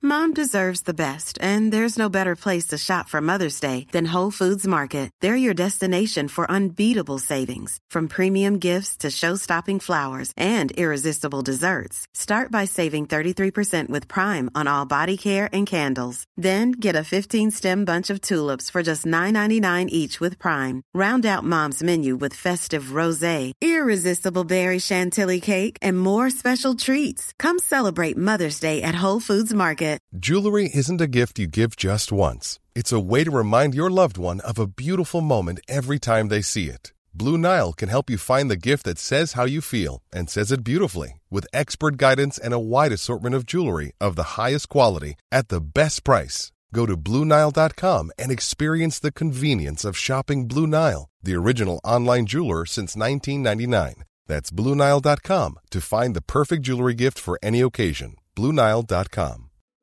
Mom deserves the best, and there's no better place to shop for Mother's Day than Whole Foods Market. They're your destination for unbeatable savings, from premium gifts to show-stopping flowers and irresistible desserts. Start by saving 33% with Prime on all body care and candles. Then get a 15-stem bunch of tulips for just $9.99 each with Prime. Round out Mom's menu with festive rosé, irresistible berry chantilly cake, and more special treats. Come celebrate Mother's Day at Whole Foods Market. Jewelry isn't a gift you give just once. It's a way to remind your loved one of a beautiful moment every time they see it. Blue Nile can help you find the gift that says how you feel and says it beautifully, with expert guidance and a wide assortment of jewelry of the highest quality at the best price. Go to BlueNile.com and experience the convenience of shopping Blue Nile, the original online jeweler since 1999. That's BlueNile.com to find the perfect jewelry gift for any occasion. BlueNile.com.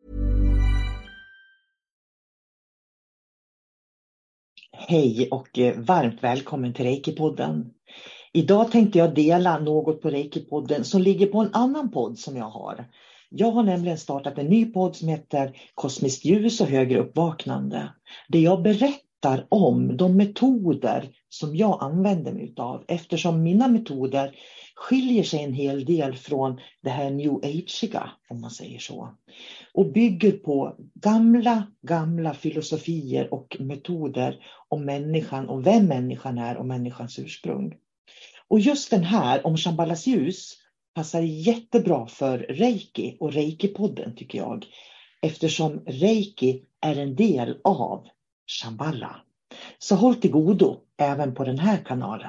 Hej och varmt välkommen till Reiki-podden. Idag tänkte jag dela något på Reiki-podden som ligger på en annan podd som jag har. Jag har nämligen startat en ny podd som heter Kosmiskt ljus och högre uppvaknande. Där jag berättar om de metoder som jag använder mig av. Eftersom mina metoder skiljer sig en hel del från det här new ageiga, om man säger så. Och bygger på gamla filosofier och metoder om människan och vem människan är och människans ursprung. Och just den här om Shambhalas ljus passar jättebra för Reiki och Reiki-podden tycker jag. Eftersom Reiki är en del av Shambhala. Så håll till godo även på den här kanalen.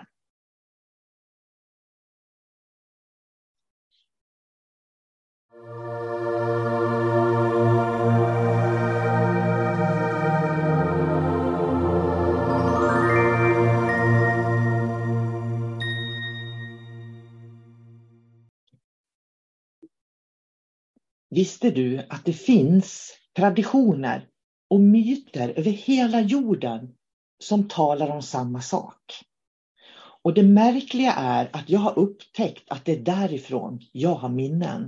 Visste du att det finns traditioner och myter över hela jorden som talar om samma sak? Och det märkliga är att jag har upptäckt att det är därifrån jag har minnen.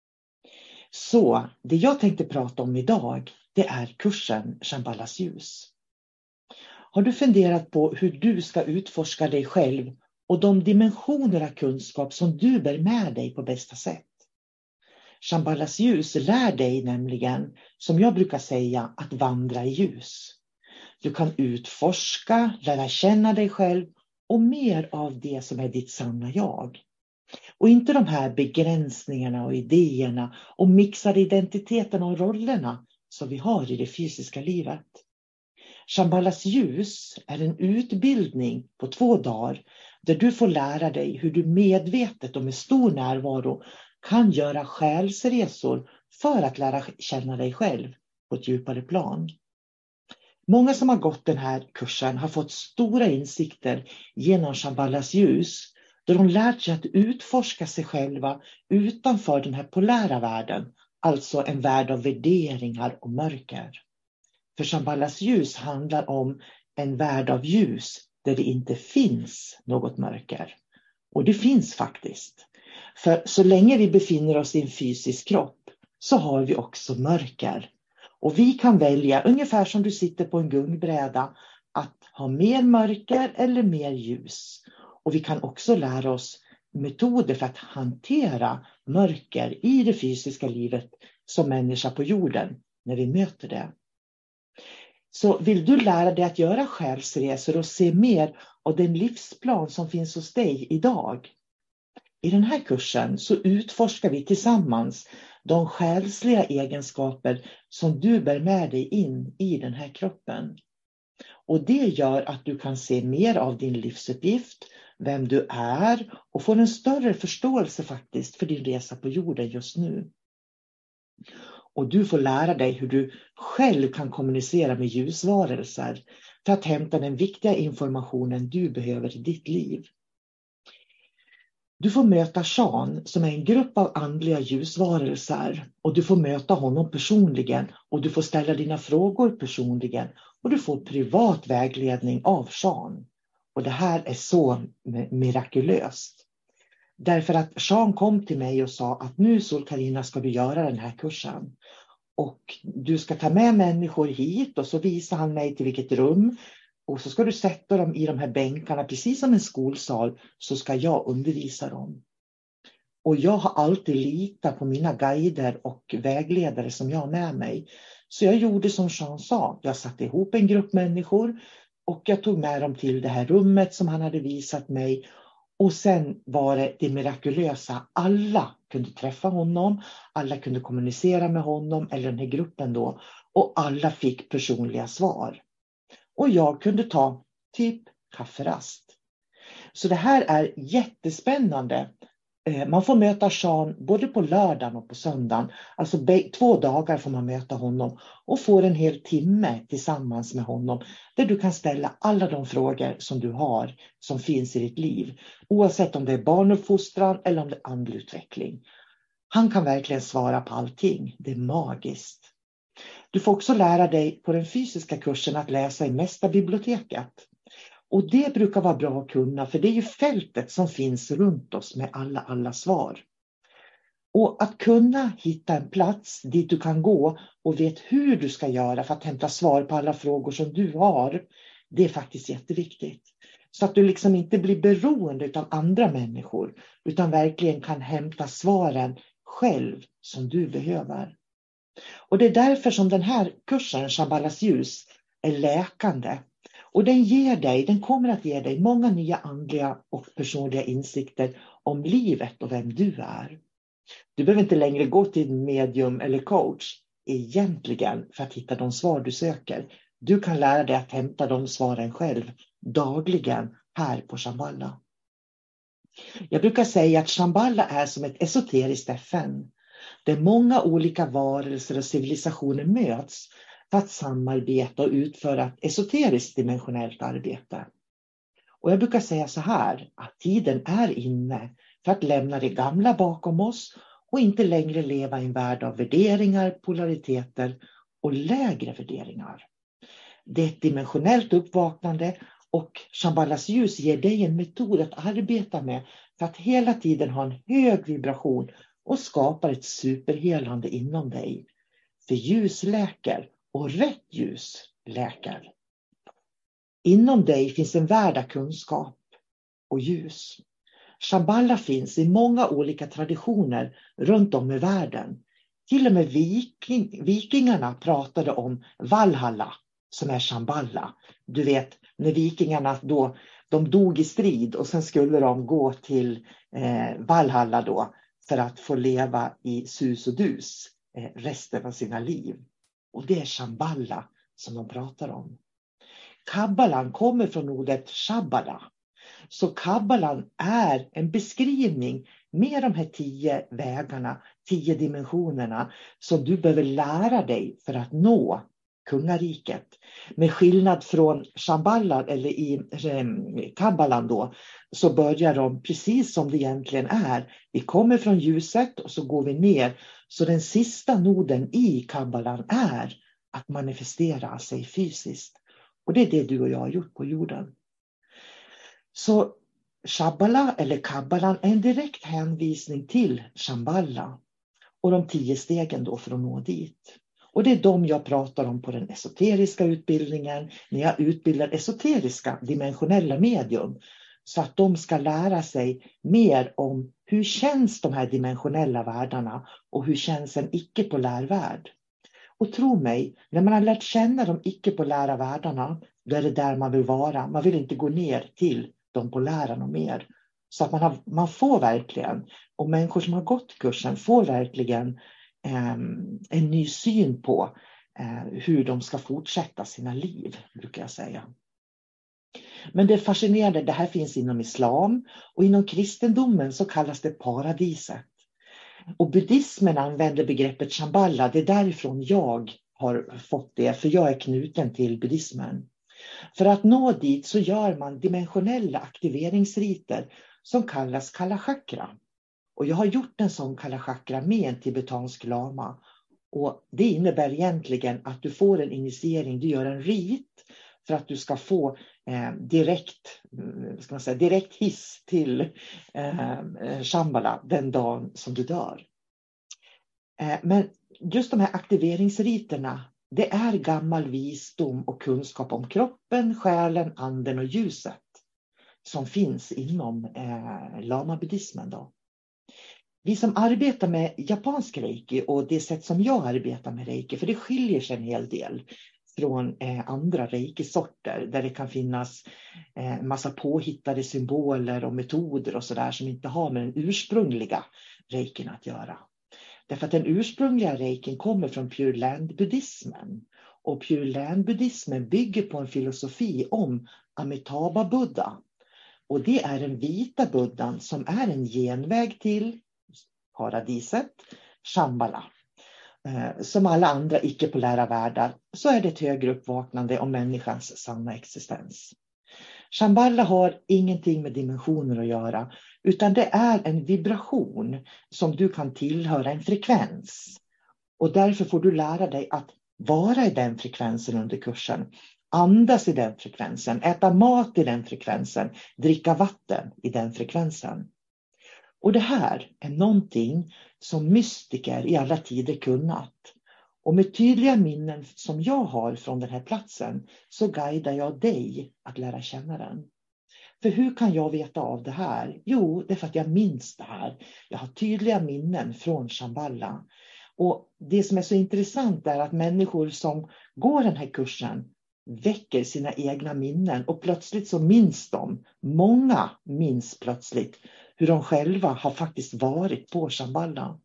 Så det jag tänkte prata om idag, det är kursen Shambhalas ljus. Har du funderat på hur du ska utforska dig själv och de dimensioner av kunskap som du bär med dig på bästa sätt? Shambhalas ljus lär dig nämligen, som jag brukar säga, att vandra i ljus. Du kan utforska, lära känna dig själv och mer av det som är ditt sanna jag. Och inte de här begränsningarna och idéerna och mixade identiteterna och rollerna som vi har i det fysiska livet. Shambhalas ljus är en utbildning på 2 dagar där du får lära dig hur du medvetet och med stor närvaro kan göra själsresor för att lära känna dig själv på ett djupare plan. Många som har gått den här kursen har fått stora insikter genom Shambhalas ljus, där de lärt sig att utforska sig själva utanför den här polära världen, alltså en värld av värderingar och mörker. För Shambhalas ljus handlar om en värld av ljus där det inte finns något mörker. Och det finns faktiskt. För så länge vi befinner oss i en fysisk kropp så har vi också mörker. Och vi kan välja, ungefär som du sitter på en gungbräda, att ha mer mörker eller mer ljus. Och vi kan också lära oss metoder för att hantera mörker i det fysiska livet som människa på jorden när vi möter det. Så vill du lära dig att göra själsresor och se mer av den livsplan som finns hos dig idag? I den här kursen så utforskar vi tillsammans de själsliga egenskaper som du bär med dig in i den här kroppen. Och det gör att du kan se mer av din livsuppgift, vem du är och få en större förståelse faktiskt för din resa på jorden just nu. Och du får lära dig hur du själv kan kommunicera med ljusvarelser för att hämta den viktiga informationen du behöver i ditt liv. Du får möta Shan som är en grupp av andliga ljusvarelser och du får möta honom personligen och du får ställa dina frågor personligen och du får privat vägledning av Shan. Och det här är så mirakulöst. Därför att Shan kom till mig och sa att nu Sol-Carina ska du göra den här kursen. Och du ska ta med människor hit, och så visar han mig till vilket rum. Och så ska du sätta dem i de här bänkarna, precis som en skolsal, så ska jag undervisa dem. Och jag har alltid litat på mina guider och vägledare som jag har med mig. Så jag gjorde som Jean sa. Jag satte ihop en grupp människor och jag tog med dem till det här rummet som han hade visat mig. Och sen var det mirakulösa. Alla kunde träffa honom. Alla kunde kommunicera med honom eller den här gruppen då. Och alla fick personliga svar. Och jag kunde ta typ kafferast. Så det här är jättespännande. Man får möta Jean både på lördagen och på söndagen. Alltså 2 dagar får man möta honom. Och får en hel timme tillsammans med honom. Där du kan ställa alla de frågor som du har. Som finns i ditt liv. Oavsett om det är barnuppfostran eller om det är andlig utveckling. Han kan verkligen svara på allting. Det är magiskt. Du får också lära dig på den fysiska kursen att läsa i Mästarbiblioteket. Och det brukar vara bra att kunna, för det är ju fältet som finns runt oss med alla svar. Och att kunna hitta en plats dit du kan gå och vet hur du ska göra för att hämta svar på alla frågor som du har, det är faktiskt jätteviktigt. Så att du liksom inte blir beroende av andra människor, utan verkligen kan hämta svaren själv som du behöver. Och det är därför som den här kursen, Shambhalas ljus, är läkande. Och den kommer att ge dig många nya andliga och personliga insikter om livet och vem du är. Du behöver inte längre gå till medium eller coach egentligen för att hitta de svar du söker. Du kan lära dig att hämta de svaren själv dagligen här på Shambhala. Jag brukar säga att Shambhala är som ett esoteriskt FN. Där många olika varelser och civilisationer möts för att samarbeta och utföra ett esoteriskt dimensionellt arbete. Och jag brukar säga så här, att tiden är inne för att lämna det gamla bakom oss och inte längre leva i en värld av värderingar, polariteter och lägre värderingar. Det är ett dimensionellt uppvaknande och Shambhalas ljus ger dig en metod att arbeta med för att hela tiden ha en hög vibration och skapar ett superhelande inom dig. För ljus läker och rätt ljus läker. Inom dig finns en värld av kunskap och ljus. Shambhala finns i många olika traditioner runt om i världen. Till och med vikingarna pratade om Valhalla som är Shambhala. Du vet, när vikingarna då, de dog i strid och sen skulle de gå till Valhalla då för att få leva i sus och dus resten av sina liv. Och det är Shambhala som de pratar om. Kabbalan kommer från ordet Shabbala. Så Kabbalan är en beskrivning med de här 10 vägarna, 10 dimensionerna som du behöver lära dig för att nå kungariket. Med skillnad från Shambhala eller i Kabbalan då, så börjar de precis som det egentligen är. Vi kommer från ljuset och så går vi ner. Så den sista noden i Kabbalan är att manifestera sig fysiskt. Och det är det du och jag har gjort på jorden. Så Shabbala eller Kabbalan är en direkt hänvisning till Shambhala. Och de 10 stegen då för att nå dit. Och det är de jag pratar om på den esoteriska utbildningen. När jag utbildar esoteriska dimensionella medium. Så att de ska lära sig mer om hur känns de här dimensionella världarna. Och hur känns en icke-polär värld. Och tro mig, när man har lärt känna de icke-polära världarna. Då är det där man vill vara. Man vill inte gå ner till de polära och mer. Så att man får verkligen, och människor som har gått kursen får verkligen en ny syn på hur de ska fortsätta sina liv, brukar jag säga. Men det är fascinerande, det här finns inom islam och inom kristendomen så kallas det paradiset. Och buddhismen använder begreppet Shambhala, det är därifrån jag har fått det, för jag är knuten till buddhismen. För att nå dit så gör man dimensionella aktiveringsriter som kallas kalachakra. Och jag har gjort en sån kalachakra med en tibetansk lama. Och det innebär egentligen att du får en initiering, du gör en rit för att du ska få direkt hiss till Shambhala den dagen som du dör. Men just de här aktiveringsriterna, det är gammal visdom och kunskap om kroppen, själen, anden och ljuset som finns inom lama-buddhismen då. Vi som arbetar med japansk reiki och det sätt som jag arbetar med reiki, för det skiljer sig en hel del från andra reiki-sorter där det kan finnas massa påhittade symboler och metoder och sådär som inte har med den ursprungliga reikin att göra. Därför att den ursprungliga reikin kommer från Pure Land-buddhismen. Och Pure Land-buddhismen bygger på en filosofi om Amitabha-buddha. Och det är den vita buddhan som är en genväg till paradiset, Shambhala. Som alla andra icke-polära världar så är det ett högre uppvaknande om människans sanna existens. Shambhala har ingenting med dimensioner att göra, utan det är en vibration som du kan tillhöra, en frekvens. Och därför får du lära dig att vara i den frekvensen under kursen. Andas i den frekvensen, äta mat i den frekvensen, dricka vatten i den frekvensen. Och det här är någonting som mystiker i alla tider kunnat. Och med tydliga minnen som jag har från den här platsen så guidar jag dig att lära känna den. För hur kan jag veta av det här? Jo, det är för att jag minns det här. Jag har tydliga minnen från Shambhala. Och det som är så intressant är att människor som går den här kursen väcker sina egna minnen och plötsligt så minns de. Många minns plötsligt hur de själva har faktiskt varit på Shambhala.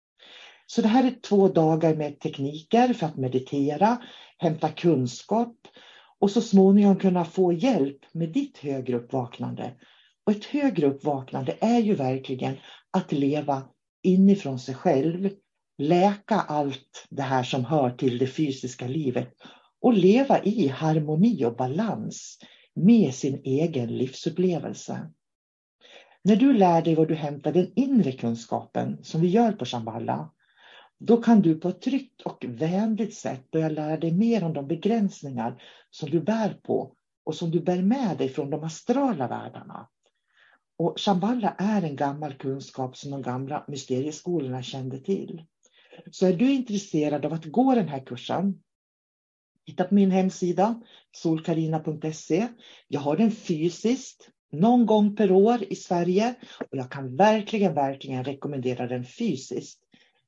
Så det här är 2 dagar med tekniker för att meditera, hämta kunskap och så småningom kunna få hjälp med ditt högre uppvaknande. Och ett högre uppvaknande är ju verkligen att leva inifrån sig själv, läka allt det här som hör till det fysiska livet och leva i harmoni och balans med sin egen livsupplevelse. När du lär dig vad du hämtar den inre kunskapen som vi gör på Shambhala, då kan du på ett tryggt och vänligt sätt börja lära dig mer om de begränsningar som du bär på och som du bär med dig från de astrala världarna. Och Shambhala är en gammal kunskap som de gamla mysterieskolorna kände till. Så är du intresserad av att gå den här kursen, titta på min hemsida solkarina.se. Jag har den fysiskt någon gång per år i Sverige och jag kan verkligen rekommendera den fysiskt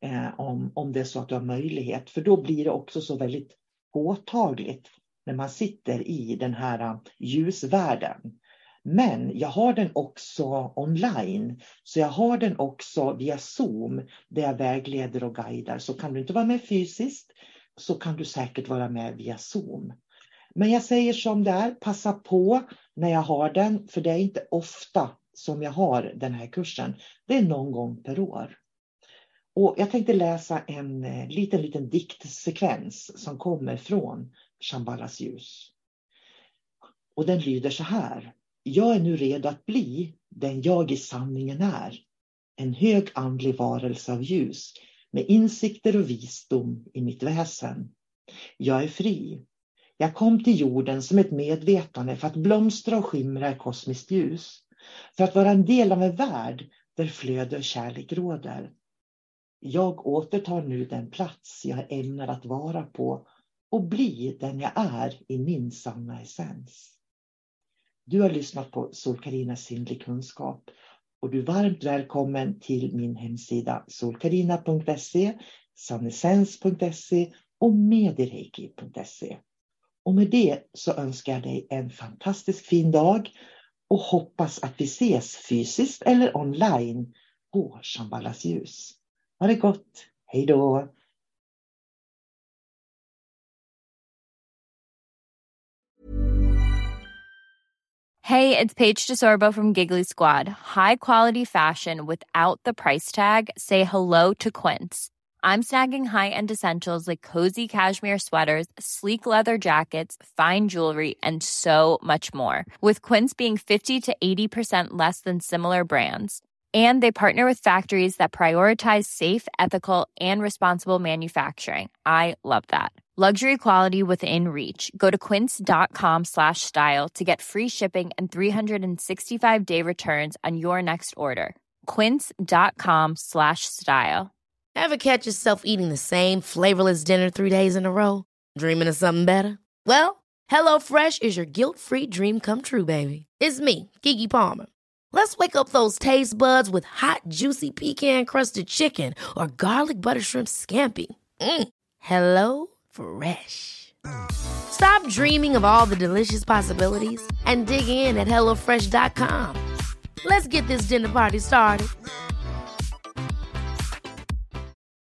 om det är så att du har möjlighet. För då blir det också så väldigt påtagligt när man sitter i den här ljusvärlden. Men jag har den också online, så jag har den också via Zoom där jag vägleder och guidar. Så kan du inte vara med fysiskt så kan du säkert vara med via Zoom. Men jag säger som det är, passa på när jag har den, för det är inte ofta som jag har den här kursen. Det är någon gång per år. Och jag tänkte läsa en liten diktsekvens som kommer från Shambhalas ljus. Och den lyder så här. Jag är nu redo att bli den jag i sanningen är. En hög andlig varelse av ljus med insikter och visdom i mitt väsen. Jag är fri. Jag kom till jorden som ett medvetande för att blomstra och skimra i kosmiskt ljus. För att vara en del av en värld där flöde och kärlek råder. Jag återtar nu den plats jag ämnar att vara på och bli den jag är i min sanna essens. Du har lyssnat på Solkarinas sinnlig kunskap och du är varmt välkommen till min hemsida solkarina.se, sannessens.se och medireiki.se. Och med det så önskar jag dig en fantastisk fin dag och hoppas att vi ses fysiskt eller online på Shambhalas ljus. Ha det gott, hej då! Hey, it's Paige DeSorbo from Giggly Squad. High quality fashion without the price tag. Say hello to Quince. I'm snagging high-end essentials like cozy cashmere sweaters, sleek leather jackets, fine jewelry, and so much more. With Quince being 50 to 80% less than similar brands. And they partner with factories that prioritize safe, ethical, and responsible manufacturing. I love that. Luxury quality within reach. Go to quince.com/style to get free shipping and 365-day returns on your next order. Quince.com/style. Ever catch yourself eating the same flavorless dinner 3 days in a row? Dreaming of something better? Well, HelloFresh is your guilt-free dream come true, baby. It's me, Keke Palmer. Let's wake up those taste buds with hot, juicy pecan-crusted chicken or garlic butter shrimp scampi. Hello Fresh. Stop dreaming of all the delicious possibilities and dig in at HelloFresh.com. Let's get this dinner party started.